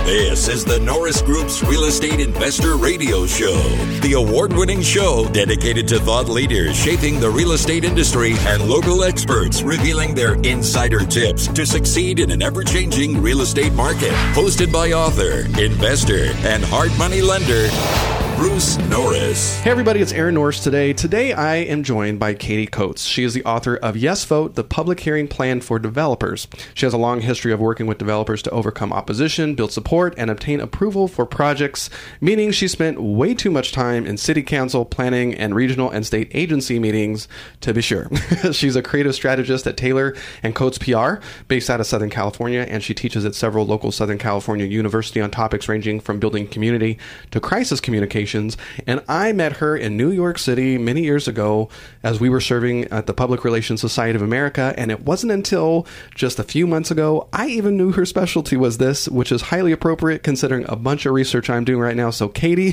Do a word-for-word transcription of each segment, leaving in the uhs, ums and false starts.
This is the Norris Group's Real Estate Investor Radio Show, the award-winning show dedicated to thought leaders shaping the real estate industry and local experts revealing their insider tips to succeed in an ever-changing real estate market. Hosted by author, investor, and hard money lender, Bruce Norris. Hey everybody, it's Aaron Norris today. Today I am joined by Katie Coates. She is the author of Yes Vote, the public hearing plan for developers. She has a long history of working with developers to overcome opposition, build support, and obtain approval for projects, meaning she spent way too much time in city council, planning, and regional and state agency meetings, to be sure. She's a creative strategist at Taylor and Coates P R, based out of Southern California, and she teaches at several local Southern California universities on topics ranging from building community to crisis communication. And I met her in New York City many years ago as we were serving at the Public Relations Society of America. And it wasn't until just a few months ago I even knew her specialty was this, which is highly appropriate considering a bunch of research I'm doing right now. So Katie,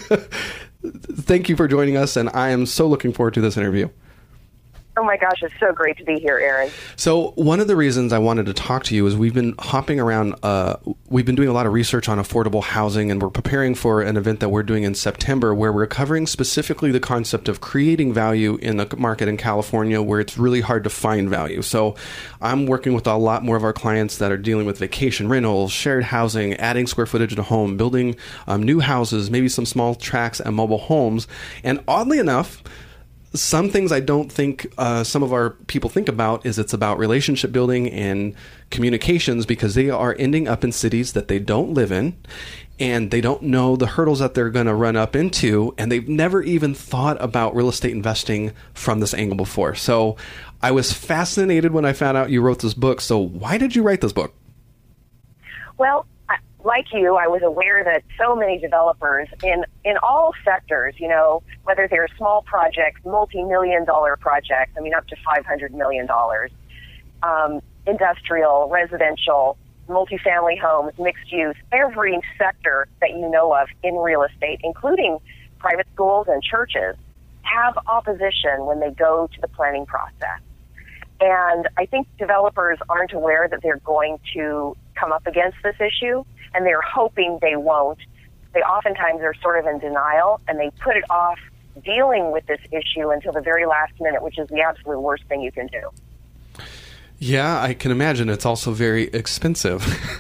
thank you for joining us. And I am so looking forward to this interview. Oh my gosh, it's so great to be here, Aaron. So one of the reasons I wanted to talk to you is we've been hopping around, uh, we've been doing a lot of research on affordable housing, and we're preparing for an event that we're doing in September where we're covering specifically the concept of creating value in the market in California where it's really hard to find value. So I'm working with a lot more of our clients that are dealing with vacation rentals, shared housing, adding square footage to a home, building um, new houses, maybe some small tracts and mobile homes. And oddly enough, some things I don't think uh, some of our people think about is it's about relationship building and communications because they are ending up in cities that they don't live in and they don't know the hurdles that they're going to run up into, and they've never even thought about real estate investing from this angle before. So I was fascinated when I found out you wrote this book. So why did you write this book? Well, like you, I was aware that so many developers in, in all sectors, you know, whether they're small projects, multi-million dollar projects, I mean, up to five hundred million dollars, um, industrial, residential, multifamily homes, mixed use, every sector that you know of in real estate, including private schools and churches, have opposition when they go to the planning process. And I think developers aren't aware that they're going to come up against this issue, and they're hoping they won't. They oftentimes are sort of in denial, and they put it off dealing with this issue until the very last minute, which is the absolute worst thing you can do. Yeah, I can imagine. It's also very expensive.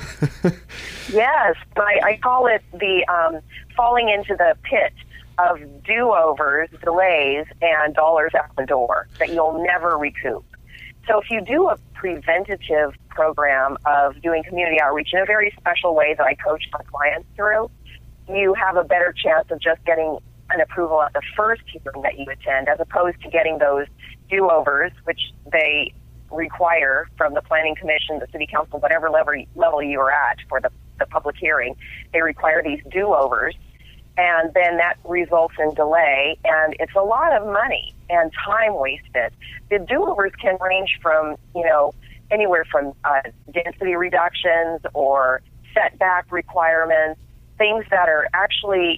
Yes, I, I call it the um, falling into the pit of do-overs, delays, and dollars out the door that you'll never recoup. So if you do a preventative program of doing community outreach in a very special way that I coach my clients through, you have a better chance of just getting an approval at the first hearing that you attend, as opposed to getting those do-overs, which they require from the Planning Commission, the City Council, whatever level, level you are at for the, the public hearing. They require these do-overs, and then that results in delay, and it's a lot of money and time wasted. The do-overs can range from, you know, anywhere from uh, density reductions or setback requirements, things that are actually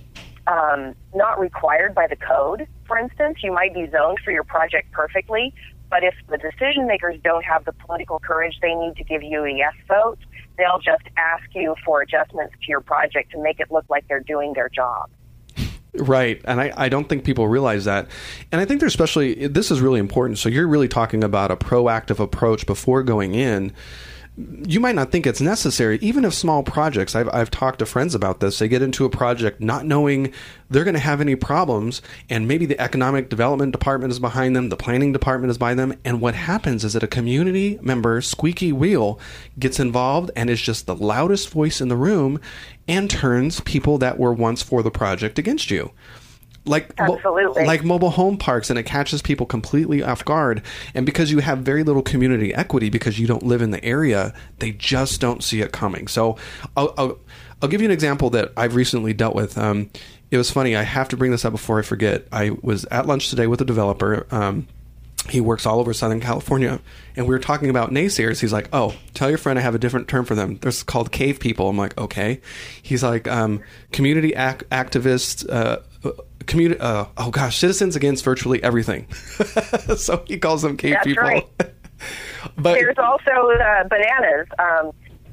um, not required by the code. For instance, you might be zoned for your project perfectly, but if the decision makers don't have the political courage they need to give you a yes vote, they'll just ask you for adjustments to your project to make it look like they're doing their job. Right. And I, I don't think people realize that. And I think there's especially, this is really important. So you're really talking about a proactive approach before going in. You might not think it's necessary, even if small projects. I've I've talked to friends about this. They get into a project not knowing they're going to have any problems, and maybe the economic development department is behind them, the planning department is behind them, and what happens is that a community member, squeaky wheel, gets involved and is just the loudest voice in the room and turns people that were once for the project against you. Like, Absolutely. like mobile home parks, and it catches people completely off guard. And because you have very little community equity, because you don't live in the area, they just don't see it coming. So I'll, I'll, I'll give you an example that I've recently dealt with. Um, it was funny. I have to bring this up before I forget. I was at lunch today with a developer. Um, he works all over Southern California, and we were talking about naysayers. He's like, oh, tell your friend I have a different term for them. They're called cave people. I'm like, okay. He's like, um, community ac- activists, uh, community, uh, oh gosh, citizens against virtually everything. So he calls them cave That's people. Right. But there's also uh, bananas. Um,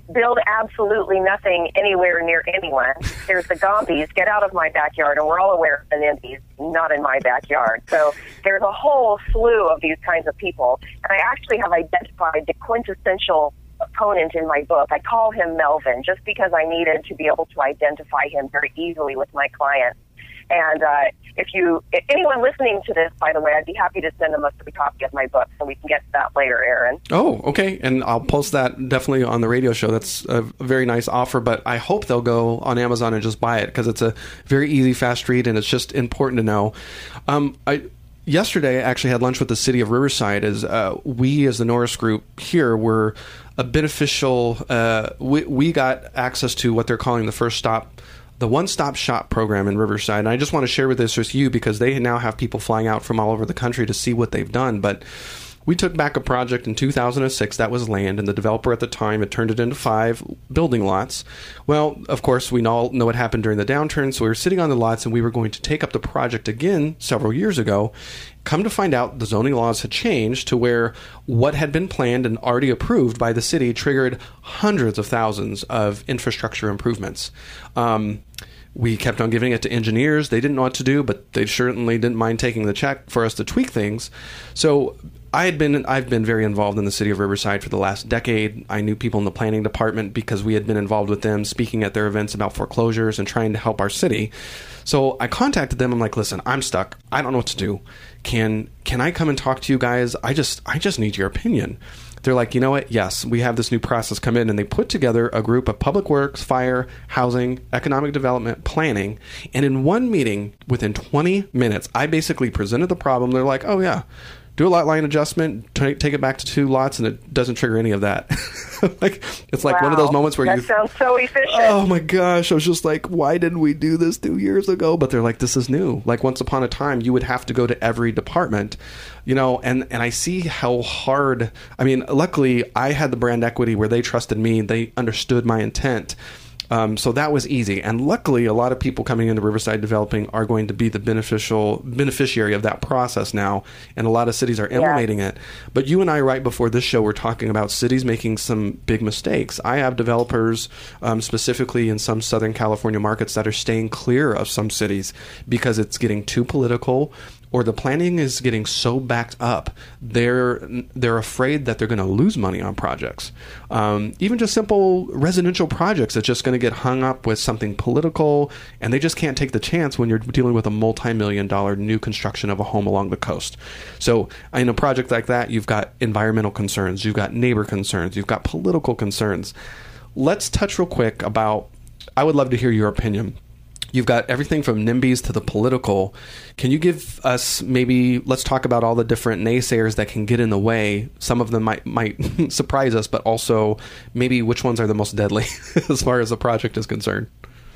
build absolutely nothing anywhere near anyone. There's the Gombies, get out of my backyard, and we're all aware of the NIMBYs, not in my backyard. So there's a whole slew of these kinds of people, and I actually have identified the quintessential opponent in my book. I call him Melvin, just because I needed to be able to identify him very easily with my clients. And uh, if you, if anyone listening to this, by the way, I'd be happy to send them a free copy of my book, so we can get to that later, Aaron. Oh, okay. And I'll post that definitely on the radio show. That's a very nice offer, but I hope they'll go on Amazon and just buy it, because it's a very easy, fast read, and it's just important to know. Um, I yesterday I actually had lunch with the city of Riverside. As uh, we, as the Norris Group here, were a beneficial. Uh, we we got access to what they're calling the First Stop. The one-stop shop program in Riverside. And I just want to share with this with you, because they now have people flying out from all over the country to see what they've done. But we took back a project in two thousand six that was land, and the developer at the time had turned it into five building lots. Well, of course, we all know what happened during the downturn, so we were sitting on the lots, and we were going to take up the project again several years ago. Come to find out, the zoning laws had changed to where what had been planned and already approved by the city triggered hundreds of thousands of infrastructure improvements. Um, we kept on giving it to engineers. They didn't know what to do, but they certainly didn't mind taking the check for us to tweak things. So I had been, I've been very involved in the city of Riverside for the last decade. I knew people in the planning department because we had been involved with them speaking at their events about foreclosures and trying to help our city. So I contacted them. I'm like, listen, I'm stuck. I don't know what to do. Can can I come and talk to you guys? I just I just need your opinion. They're like, you know what? Yes, we have this new process come in, and they put together a group of public works, fire, housing, economic development, planning, and in one meeting, within twenty minutes, I basically presented the problem. They're like, oh yeah, do a lot line adjustment, t- take it back to two lots, and it doesn't trigger any of that. Like, it's like wow. one of those moments where that you... That sounds so efficient. Oh my gosh, I was just like, why didn't we do this two years ago? But they're like, this is new. Like, once upon a time, you would have to go to every department, you know, and, and I see how hard... I mean, luckily, I had the brand equity where they trusted me. They understood my intent. Um, so that was easy. And luckily, a lot of people coming into Riverside Developing are going to be the beneficial beneficiary of that process now. And a lot of cities are implementing yeah. it. But you and I, right before this show, were talking about cities making some big mistakes. I have developers, um, specifically in some Southern California markets, that are staying clear of some cities because it's getting too political, or the planning is getting so backed up, they're they're afraid that they're going to lose money on projects. Um, even just simple residential projects that's just going to get hung up with something political, and they just can't take the chance when you're dealing with a multi-million dollar new construction of a home along the coast. So in a project like that, you've got environmental concerns, you've got neighbor concerns, you've got political concerns. Let's touch real quick about, I would love to hear your opinion. You've got everything from NIMBYs to the political. Can you give us maybe, let's talk about all the different naysayers that can get in the way. Some of them might might surprise us, but also maybe which ones are the most deadly as far as the project is concerned.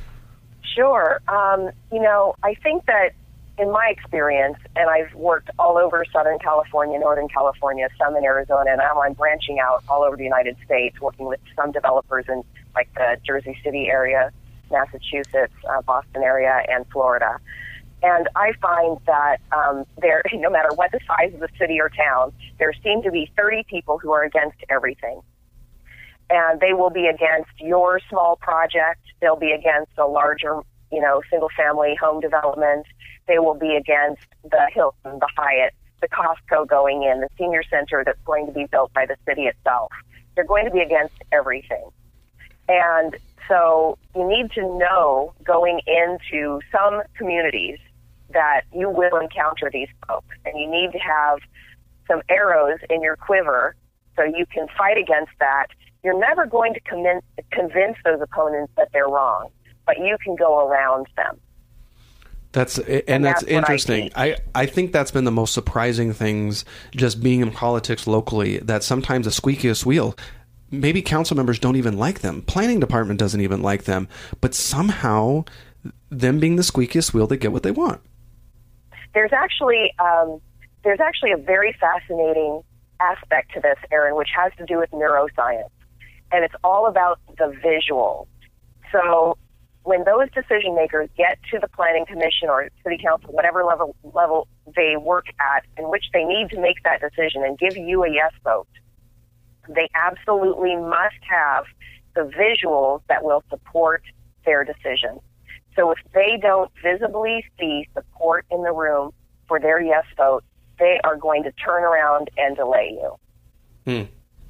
Sure. Um, you know, I think that in my experience, and I've worked all over Southern California, Northern California, some in Arizona, and now I'm branching out all over the United States, working with some developers in like the Jersey City area, Massachusetts, uh, Boston area, and Florida. And I find that um, there, no matter what the size of the city or town, there seem to be thirty people who are against everything. And they will be against your small project. They'll be against a larger, you know, single-family home development. They will be against the Hilton, the Hyatt, the Costco going in, the senior center that's going to be built by the city itself. They're going to be against everything. And so you need to know going into some communities that you will encounter these folks, and you need to have some arrows in your quiver so you can fight against that. You're never going to convince, convince those opponents that they're wrong, but you can go around them. That's and, and that's, that's interesting. I, I, I think that's been the most surprising things just being in politics locally, that sometimes the squeakiest wheel, maybe council members don't even like them. Planning department doesn't even like them. But somehow, them being the squeakiest wheel, they get what they want. There's actually um, there's actually a very fascinating aspect to this, Aaron, which has to do with neuroscience. And it's all about the visual. So when those decision makers get to the planning commission or city council, whatever level level they work at, in which they need to make that decision and give you a yes vote, they absolutely must have the visuals that will support their decision. So if they don't visibly see support in the room for their yes vote, they are going to turn around and delay you. Hmm.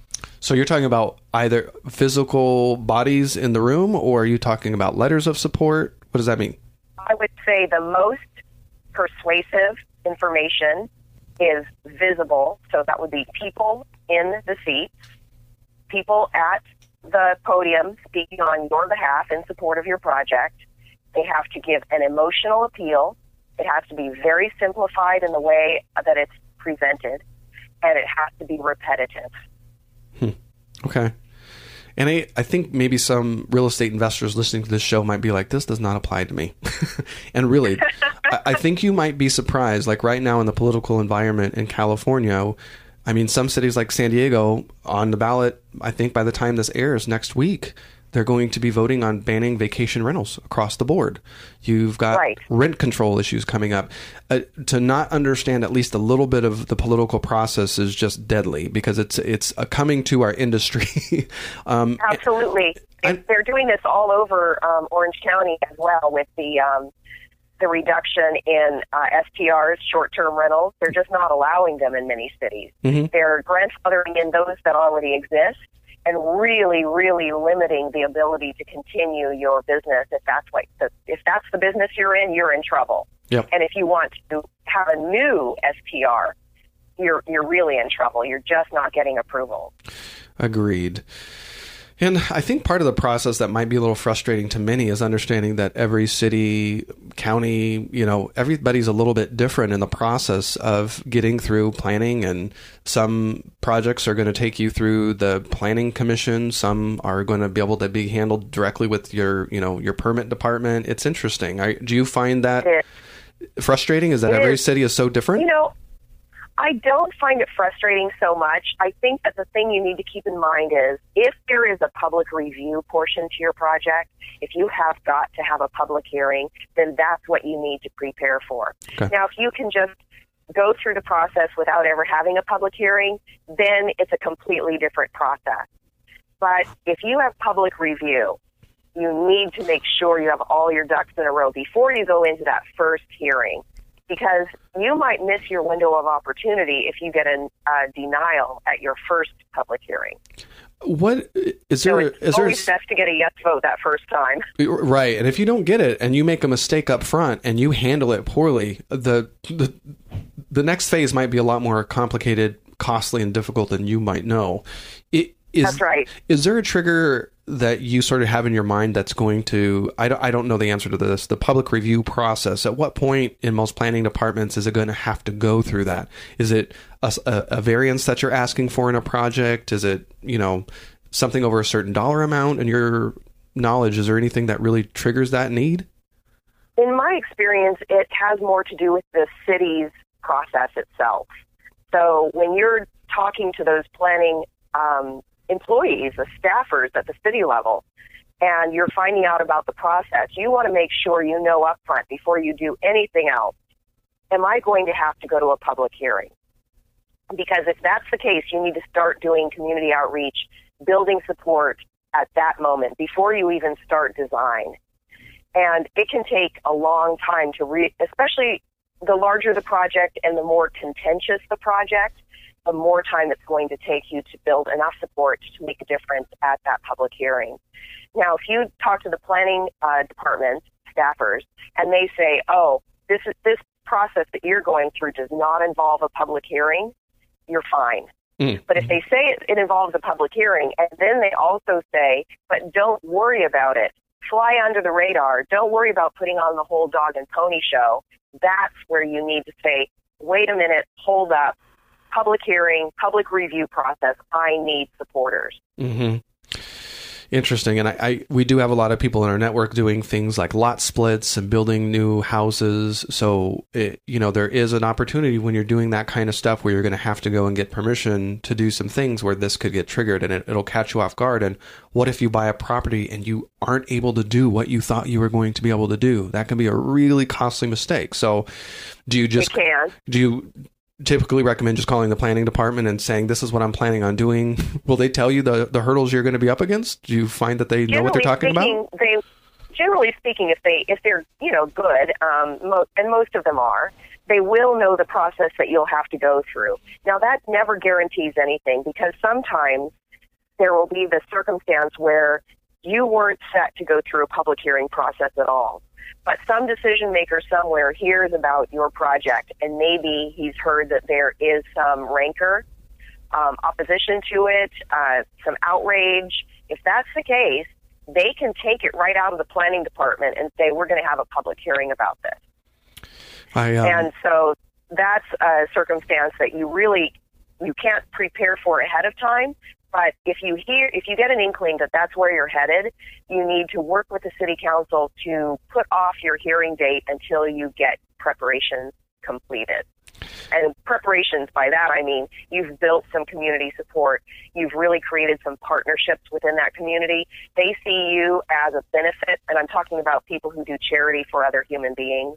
So you're talking about either physical bodies in the room, or are you talking about letters of support? What does that mean? I would say the most persuasive information is visible. So that would be people in the seats, people at the podium speaking on your behalf in support of your project. They have to give an emotional appeal. It has to be very simplified in the way that it's presented, and it has to be repetitive. Hmm. Okay. And I, I think maybe some real estate investors listening to this show might be like, this does not apply to me. And really, I, I think you might be surprised. Like right now in the political environment in California, I mean, some cities like San Diego on the ballot, I think by the time this airs next week, they're going to be voting on banning vacation rentals across the board. You've got right. rent control issues coming up. Uh, to not understand at least a little bit of the political process is just deadly, because it's it's uh, coming to our industry. um, Absolutely. I, They're doing this all over um, Orange County as well with the um, the reduction in uh, S T Rs, short-term rentals. They're just not allowing them in many cities. Mm-hmm. They're grandfathering in those that already exist, and really, really limiting the ability to continue your business. If that's what the, if that's the business you're in, you're in trouble. Yep. And if you want to have a new S T R, you're you're really in trouble. You're just not getting approval. Agreed. And I think part of the process that might be a little frustrating to many is understanding that every city, county, you know, everybody's a little bit different in the process of getting through planning. And some projects are going to take you through the planning commission. Some are going to be able to be handled directly with your, you know, your permit department. It's interesting. I, do you find that frustrating? Is that it every is. city is so different? You know, I don't find it frustrating so much. I think that the thing you need to keep in mind is if there is a public review portion to your project, if you have got to have a public hearing, then that's what you need to prepare for. Okay. Now, if you can just go through the process without ever having a public hearing, then it's a completely different process. But if you have public review, you need to make sure you have all your ducks in a row before you go into that first hearing, because you might miss your window of opportunity if you get a uh, denial at your first public hearing. What is there? So it's is always there, best to get a yes vote that first time. Right, and if you don't get it and you make a mistake up front and you handle it poorly, the the the next phase might be a lot more complicated, costly, and difficult than you might know. It, is, That's right. Is there a trigger that you sort of have in your mind that's going to, I don't, I don't know the answer to this, the public review process? At what point in most planning departments is it going to have to go through that? Is it a, a, a variance that you're asking for in a project? Is it, you know, something over a certain dollar amount? In your knowledge, is there anything that really triggers that need? In my experience, it has more to do with the city's process itself. So when you're talking to those planning um, employees, the staffers at the city level, and you're finding out about the process, you want to make sure you know up front before you do anything else, am I going to have to go to a public hearing? Because if that's the case, you need to start doing community outreach, building support at that moment before you even start design. And it can take a long time to re- especially the larger the project and the more contentious the project, the more time it's going to take you to build enough support to make a difference at that public hearing. Now, if you talk to the planning uh, department staffers and they say, oh, this is, this process that you're going through does not involve a public hearing, you're fine. Mm. But if they say it, it involves a public hearing, and then they also say, but don't worry about it, fly under the radar, don't worry about putting on the whole dog and pony show, that's where you need to say, wait a minute, hold up. Public hearing, public review process, I need supporters. Mm-hmm. Interesting. And I, I we do have a lot of people in our network doing things like lot splits and building new houses. So, it, you know, there is an opportunity when you're doing that kind of stuff where you're going to have to go and get permission to do some things where this could get triggered, and it, it'll catch you off guard. And what if you buy a property and you aren't able to do what you thought you were going to be able to do? That can be a really costly mistake. So do you just, it can. do you, typically recommend just calling the planning department and saying, this is what I'm planning on doing. Will they tell you the, the hurdles you're going to be up against? Do you find that they generally know what they're talking speaking, about? They, generally speaking, if, they, if they're, you know, good, um, mo- and most of them are, they will know the process that you'll have to go through. Now, that never guarantees anything, because sometimes there will be the circumstance where you weren't set to go through a public hearing process at all. But some decision maker somewhere hears about your project, and maybe he's heard that there is some rancor, um, opposition to it, uh, some outrage. If that's the case, they can take it right out of the planning department and say, we're going to have a public hearing about this. I, um... And so that's a circumstance that you really, you can't prepare for ahead of time. But if you hear, if you get an inkling that that's where you're headed, you need to work with the city council to put off your hearing date until you get preparations completed. And preparations, by that I mean you've built some community support. You've really created some partnerships within that community. They see you as a benefit, and I'm talking about people who do charity for other human beings.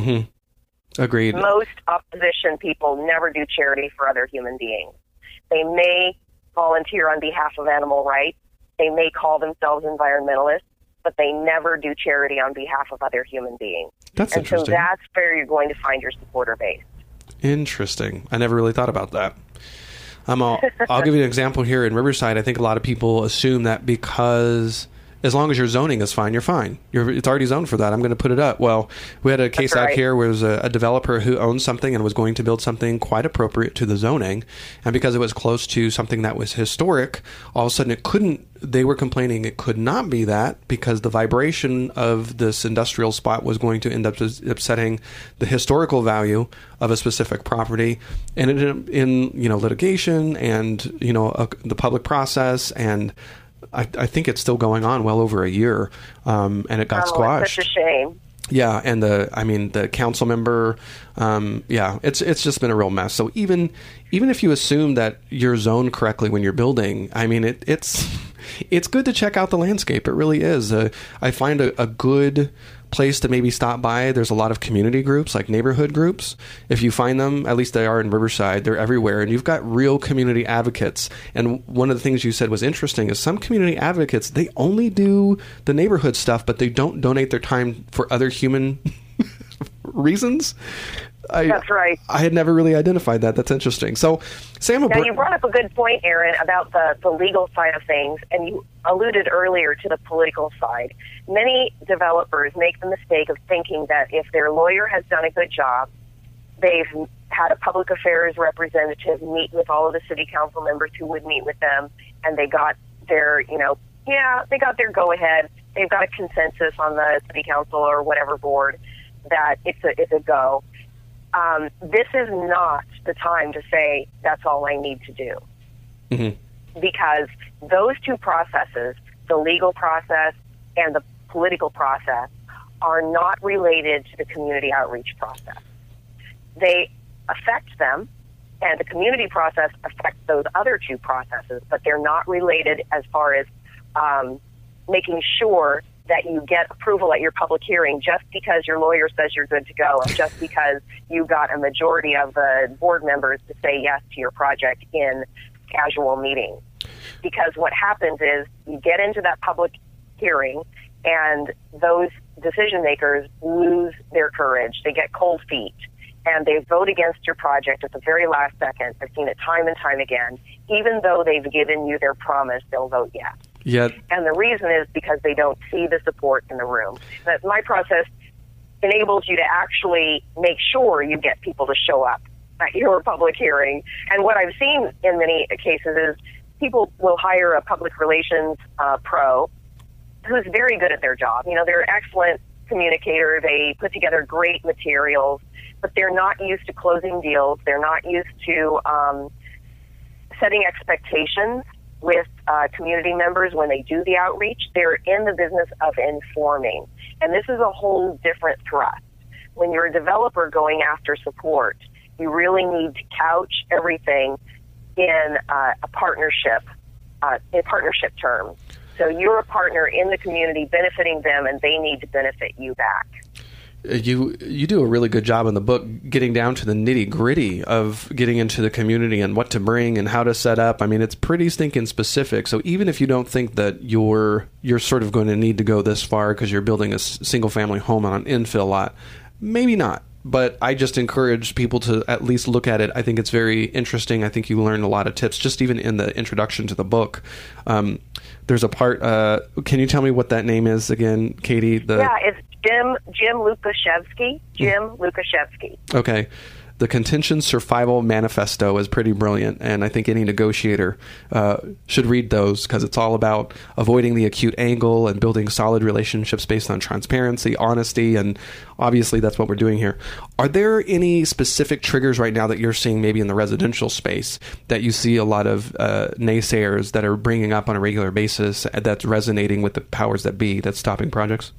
Mm-hmm. Agreed. Most opposition people never do charity for other human beings. They may volunteer on behalf of animal rights. They may call themselves environmentalists, but they never do charity on behalf of other human beings. That's and interesting. So that's where you're going to find your supporter base. Interesting. I never really thought about that. Um, I'll, I'll give you an example here in Riverside. I think a lot of people assume that because as long as your zoning is fine, you're fine. You're, it's already zoned for that. I'm going to put it up. Well, we had a case right. out here where there was a, a developer who owned something and was going to build something quite appropriate to the zoning. And because it was close to something that was historic, all of a sudden it couldn't, they were complaining it could not be that because the vibration of this industrial spot was going to end up upsetting the historical value of a specific property. And it ended up in, you know, litigation and, you know, a, the public process, and I, I think it's still going on well over a year, um, and it got oh, squashed. It's such a shame. Yeah, and the I mean the council member, um, yeah, it's it's just been a real mess. So even even if you assume that you're zoned correctly when you're building, I mean it, it's it's good to check out the landscape. It really is. Uh, I find a, a good place to maybe stop by. There's a lot of community groups, like neighborhood groups. If you find them, at least they are in Riverside, they're everywhere, and you've got real community advocates. And one of the things you said was interesting is some community advocates, they only do the neighborhood stuff, but they don't donate their time for other human reasons. I, That's right. I had never really identified that. That's interesting. So, Sam, now you brought up a good point, Aaron, about the, the legal side of things, and you alluded earlier to the political side. Many developers make the mistake of thinking that if their lawyer has done a good job, they've had a public affairs representative meet with all of the city council members who would meet with them, and they got their, you know, yeah, they got their go-ahead. They've got a consensus on the city council or whatever board that it's a, it's a go. Um, this is not the time to say that's all I need to do. Mm-hmm. Because those two processes, the legal process and the political process, are not related to the community outreach process. They affect them, and the community process affects those other two processes, but they're not related as far as um, making sure that you get approval at your public hearing just because your lawyer says you're good to go, and just because you got a majority of the board members to say yes to your project in casual meetings. Because what happens is you get into that public hearing, and those decision makers lose their courage. They get cold feet, and they vote against your project at the very last second. I've seen it time and time again. Even though they've given you their promise, they'll vote yes. Yeah. And the reason is because they don't see the support in the room. But my process enables you to actually make sure you get people to show up at your public hearing. And what I've seen in many cases is people will hire a public relations uh, pro who's very good at their job. You know, they're an excellent communicator. They put together great materials, but they're not used to closing deals. They're not used to um, setting expectations with uh, community members when they do the outreach. They're in the business of informing. And this is a whole different thrust. When you're a developer going after support, you really need to couch everything in uh, a partnership, uh, in partnership terms. So you're a partner in the community benefiting them, and they need to benefit you back. You you do a really good job in the book getting down to the nitty gritty of getting into the community and what to bring and how to set up. I mean, it's pretty stinking specific. So even if you don't think that you're you're sort of going to need to go this far because you're building a single family home on an infill lot, maybe not. But I just encourage people to at least look at it. I think it's very interesting. I think you learn a lot of tips just even in the introduction to the book. Um, there's a part. Uh, can you tell me what that name is again, Katie? The, yeah, it's Jim Jim Lukashevsky. Jim Lukashevsky. Okay. The Contention Survival Manifesto is pretty brilliant, and I think any negotiator uh, should read those because it's all about avoiding the acute angle and building solid relationships based on transparency, honesty, and obviously that's what we're doing here. Are there any specific triggers right now that you're seeing maybe in the residential space that you see a lot of uh, naysayers that are bringing up on a regular basis that's resonating with the powers that be that's stopping projects?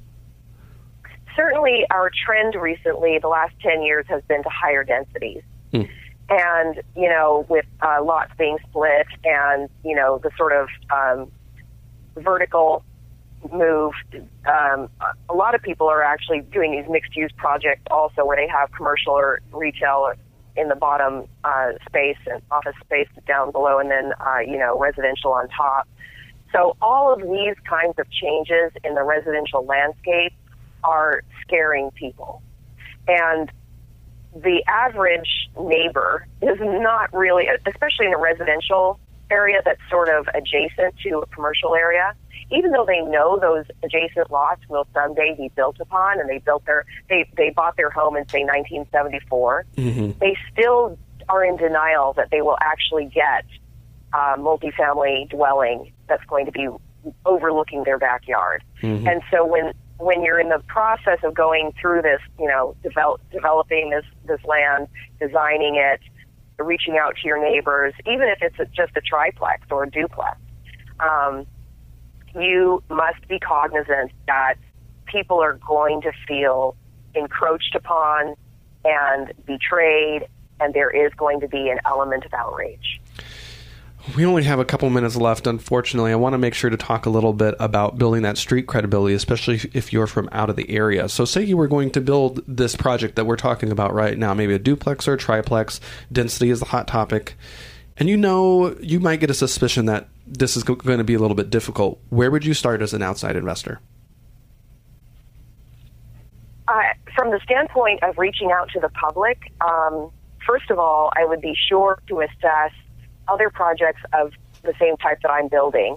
Certainly, our trend recently, the last ten years, has been to higher densities. Mm. And, you know, with uh, lots being split and, you know, the sort of um, vertical move, um, a lot of people are actually doing these mixed-use projects also where they have commercial or retail in the bottom uh, space and office space down below and then, uh, you know, residential on top. So all of these kinds of changes in the residential landscape are scaring people. And the average neighbor is not really, especially in a residential area that's sort of adjacent to a commercial area, even though they know those adjacent lots will someday be built upon and they built their, they, they bought their home in, say, nineteen seventy-four, mm-hmm. they still are in denial that they will actually get a multifamily dwelling that's going to be overlooking their backyard. Mm-hmm. And so when when you're in the process of going through this, you know, develop, developing this, this land, designing it, reaching out to your neighbors, even if it's a, just a triplex or a duplex, um, you must be cognizant that people are going to feel encroached upon and betrayed, and there is going to be an element of outrage. We only have a couple minutes left, unfortunately. I want to make sure to talk a little bit about building that street credibility, especially if you're from out of the area. So say you were going to build this project that we're talking about right now, maybe a duplex or a triplex. Density is the hot topic. And you know, you might get a suspicion that this is going to be a little bit difficult. Where would you start as an outside investor? Uh, from the standpoint of reaching out to the public, um, first of all, I would be sure to assess other projects of the same type that I'm building,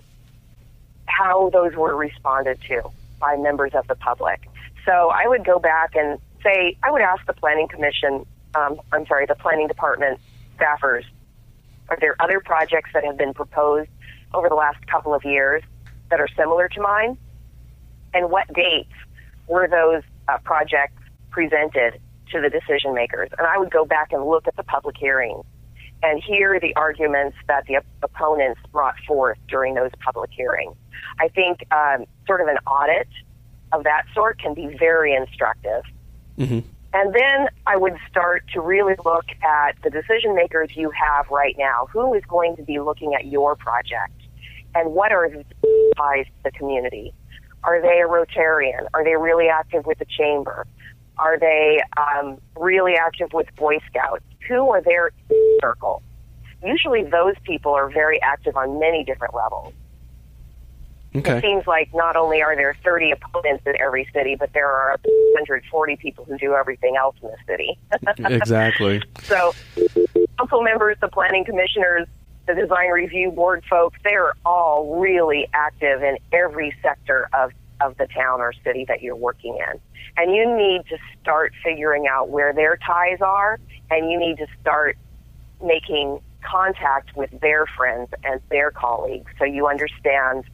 how those were responded to by members of the public. So I would go back and say, I would ask the Planning Commission, um, I'm sorry, the Planning Department staffers, are there other projects that have been proposed over the last couple of years that are similar to mine? And what dates were those uh, projects presented to the decision makers? And I would go back and look at the public hearings and hear the arguments that the op- opponents brought forth during those public hearings. I think um, sort of an audit of that sort can be very instructive. Mm-hmm. And then I would start to really look at the decision makers you have right now. Who is going to be looking at your project? And what are the ties to the community? Are they a Rotarian? Are they really active with the chamber? Are they um, really active with Boy Scouts? Who are their circle? Usually those people are very active on many different levels. Okay. It seems like not only are there thirty opponents in every city, but there are one hundred forty people who do everything else in the city. Exactly. So council members, the planning commissioners, the design review board folks, they're all really active in every sector of, of the town or city that you're working in. And you need to start figuring out where their ties are, and you need to start making contact with their friends and their colleagues so you understand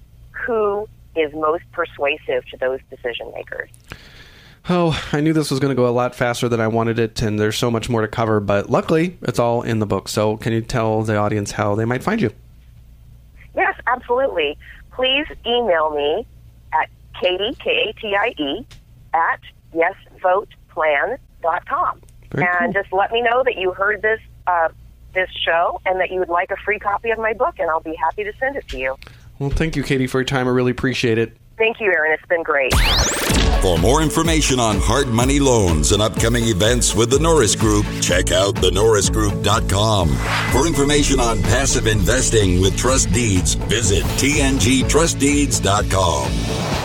who is most persuasive to those decision makers. Oh, I knew this was going to go a lot faster than I wanted it, and there's so much more to cover, but luckily it's all in the book. So can you tell the audience how they might find you? Yes, absolutely. Please email me at Katie, K A T I E, at yes vote plan dot com. Very and cool. Just let me know that you heard this uh, this show and that you would like a free copy of my book, and I'll be happy to send it to you. Well, thank you, Katie, for your time. I really appreciate it. Thank you, Aaron. It's been great. For more information on hard money loans and upcoming events with the Norris Group, check out the norris group dot com. For information on passive investing with trust deeds, visit t n g trust deeds dot com.